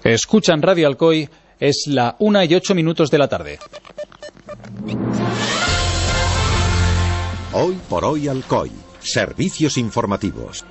Escuchan Radio Alcoy, es la 1:08 de la tarde. Hoy por hoy Alcoy, servicios informativos.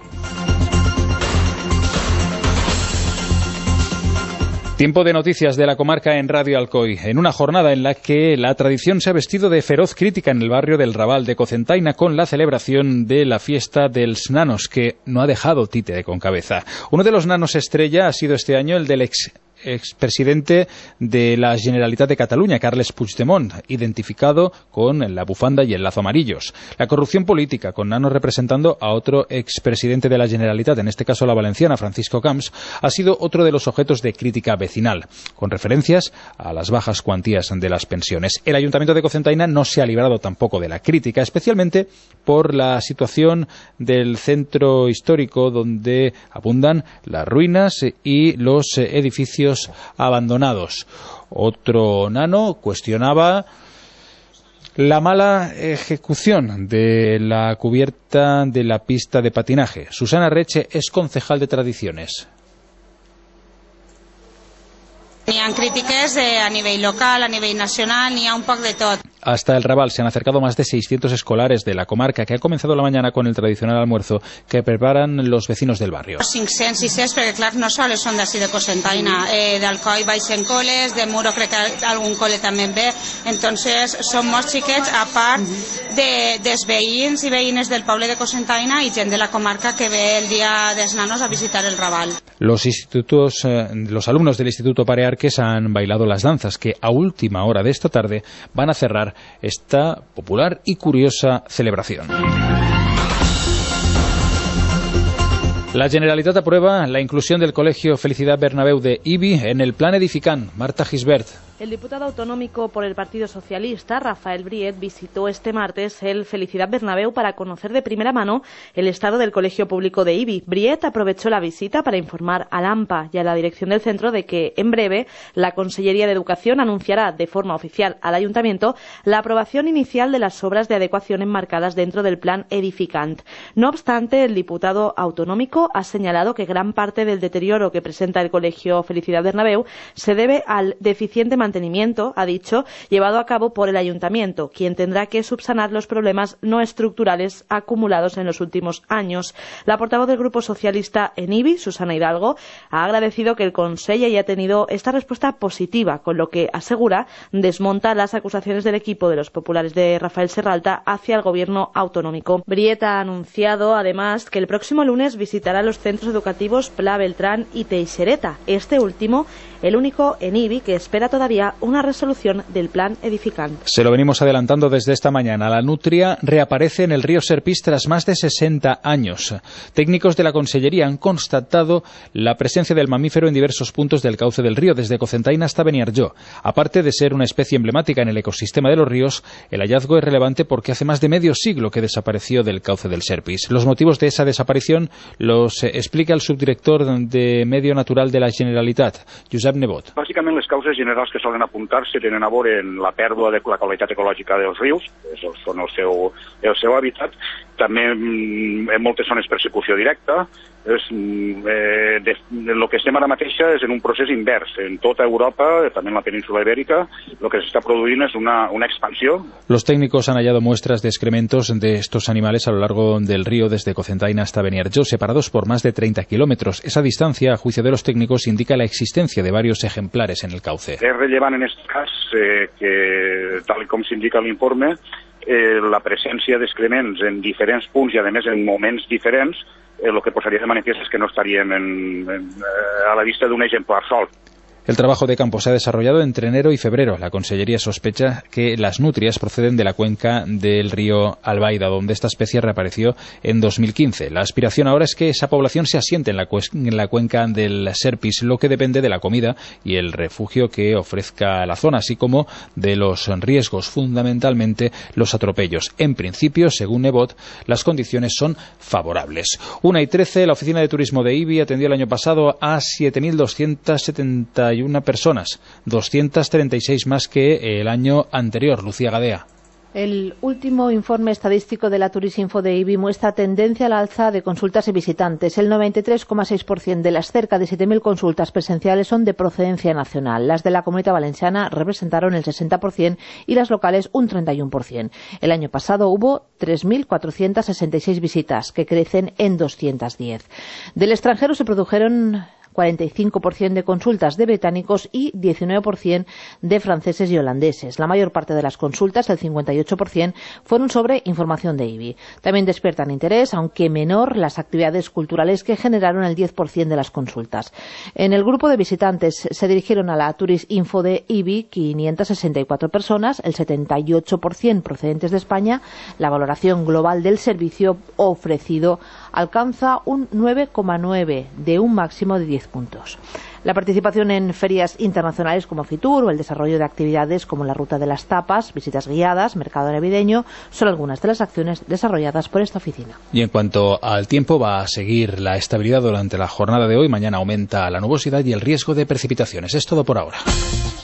Tiempo de noticias de la comarca en Radio Alcoy, en una jornada en la que la tradición se ha vestido de feroz crítica en el barrio del Raval de Cocentaina con la celebración de la fiesta dels nanos, que no ha dejado títere con cabeza. Uno de los nanos estrella ha sido este año el del expresidente de la Generalitat de Cataluña, Carles Puigdemont, identificado con la bufanda y el lazo amarillos. La corrupción política, con nanos representando a otro expresidente de la Generalitat, en este caso la valenciana, Francisco Camps, ha sido otro de los objetos de crítica vecinal, con referencias a las bajas cuantías de las pensiones. El Ayuntamiento de Cocentaina no se ha librado tampoco de la crítica, especialmente por la situación del centro histórico, donde abundan las ruinas y los edificios abandonados. Otro nano cuestionaba la mala ejecución de la cubierta de la pista de patinaje. Susana Reche es concejal de Tradiciones. N'hi ha crítiques a nivell local, a nivell nacional, n'hi ha un poc de tot. Hasta el Raval se han acercado más de 600 escolares de la comarca, que ha comenzado la mañana con el tradicional almuerzo que preparan los vecinos del barrio. 500, 600, perquè clar, no sols són d'ací de Cocentaina, d'Alcoi baixen coles, de Muro crec que algun cole també en ve, entonces són molts xiquets, a part dels veïns i veïnes del poble de Cocentaina i gent de la comarca que ve el dia dels nanos a visitar el Raval. Los alumnos del Instituto Parearques han bailado las danzas que a última hora de esta tarde van a cerrar esta popular y curiosa celebración. La Generalitat aprueba la inclusión del Colegio Felicidad Bernabéu de Ibi en el Plan Edificant. Marta Gisbert. El diputado autonómico por el Partido Socialista, Rafael Briet, visitó este martes el Felicidad Bernabéu para conocer de primera mano el estado del Colegio Público de Ibi. Briet aprovechó la visita para informar al AMPA y a la dirección del centro de que, en breve, la Consellería de Educación anunciará de forma oficial al Ayuntamiento la aprobación inicial de las obras de adecuación enmarcadas dentro del Plan Edificant. No obstante, el diputado autonómico ha señalado que gran parte del deterioro que presenta el Colegio Felicidad Bernabéu se debe al deficiente mantenimiento, ha dicho, llevado a cabo por el Ayuntamiento, quien tendrá que subsanar los problemas no estructurales acumulados en los últimos años. La portavoz del Grupo Socialista en Ibi, Susana Hidalgo, ha agradecido que el Consell haya tenido esta respuesta positiva, con lo que, asegura, desmonta las acusaciones del equipo de los populares de Rafael Serralta hacia el gobierno autonómico. Briet ha anunciado, además, que el próximo lunes visitará los centros educativos Pla, Beltrán y Teixereta, este último el único en Ibi que espera todavía una resolución del Plan Edificant. Se lo venimos adelantando desde esta mañana. La nutria reaparece en el río Serpís tras más de 60 años. Técnicos de la Consellería han constatado la presencia del mamífero en diversos puntos del cauce del río, desde Cocentaina hasta Beniarjó. Aparte de ser una especie emblemática en el ecosistema de los ríos, el hallazgo es relevante porque hace más de medio siglo que desapareció del cauce del Serpís. Los motivos de esa desaparición los explica el subdirector de Medio Natural de la Generalitat, Josep Nebot. Bàsicament, les causes generals que solen apuntar-se tenen a veure en la pèrdua de la qualitat ecològica dels rius, són el seu hàbitat, també en moltes zones persecució directa. El que estem ara mateix és en un procés invers. En tota Europa, també en la península ibèrica, el que s'està produint és una expansió. Los técnicos han hallado muestras de excrementos de estos animales a lo largo del río desde Cocentaina hasta Beniarjó, separados por más de 30 kilómetros. Esa distancia, a juicio de los técnicos, indica la existencia de varios ejemplares en el cauce. És rellevant en aquest cas que, tal com s'indica a l'informe, la presència d'excrements en diferents punts i, a més, en moments diferents, el que posaria de manifest és que no estaríem a la vista d'un exemplar sol. El trabajo de campo se ha desarrollado entre enero y febrero. La Consellería sospecha que las nutrias proceden de la cuenca del río Albaida, donde esta especie reapareció en 2015. La aspiración ahora es que esa población se asiente en la cuenca del Serpís, lo que depende de la comida y el refugio que ofrezca la zona, así como de los riesgos, fundamentalmente los atropellos. En principio, según Nebot, las condiciones son favorables. 1:13, la Oficina de Turismo de Ibi atendió el año pasado a 7.271 personas, 236 más que el año anterior. Lucía Gadea. El último informe estadístico de la Turisminfo de IBI muestra tendencia al alza de consultas y visitantes. El 93,6% de las cerca de 7.000 consultas presenciales son de procedencia nacional. Las de la Comunidad Valenciana representaron el 60% y las locales un 31%. El año pasado hubo 3.466 visitas, que crecen en 210. Del extranjero se produjeron 45% de consultas de británicos y 19% de franceses y holandeses. La mayor parte de las consultas, el 58%, fueron sobre información de IBI. También despiertan interés, aunque menor, las actividades culturales que generaron el 10% de las consultas. En el grupo de visitantes se dirigieron a la Turisminfo de IBI 564 personas, el 78% procedentes de España. La valoración global del servicio ofrecido alcanza un 9,9 de un máximo de 10 puntos. La participación en ferias internacionales como Fitur o el desarrollo de actividades como la Ruta de las Tapas, visitas guiadas, mercado navideño, son algunas de las acciones desarrolladas por esta oficina. Y en cuanto al tiempo, va a seguir la estabilidad durante la jornada de hoy. Mañana aumenta la nubosidad y el riesgo de precipitaciones. Es todo por ahora.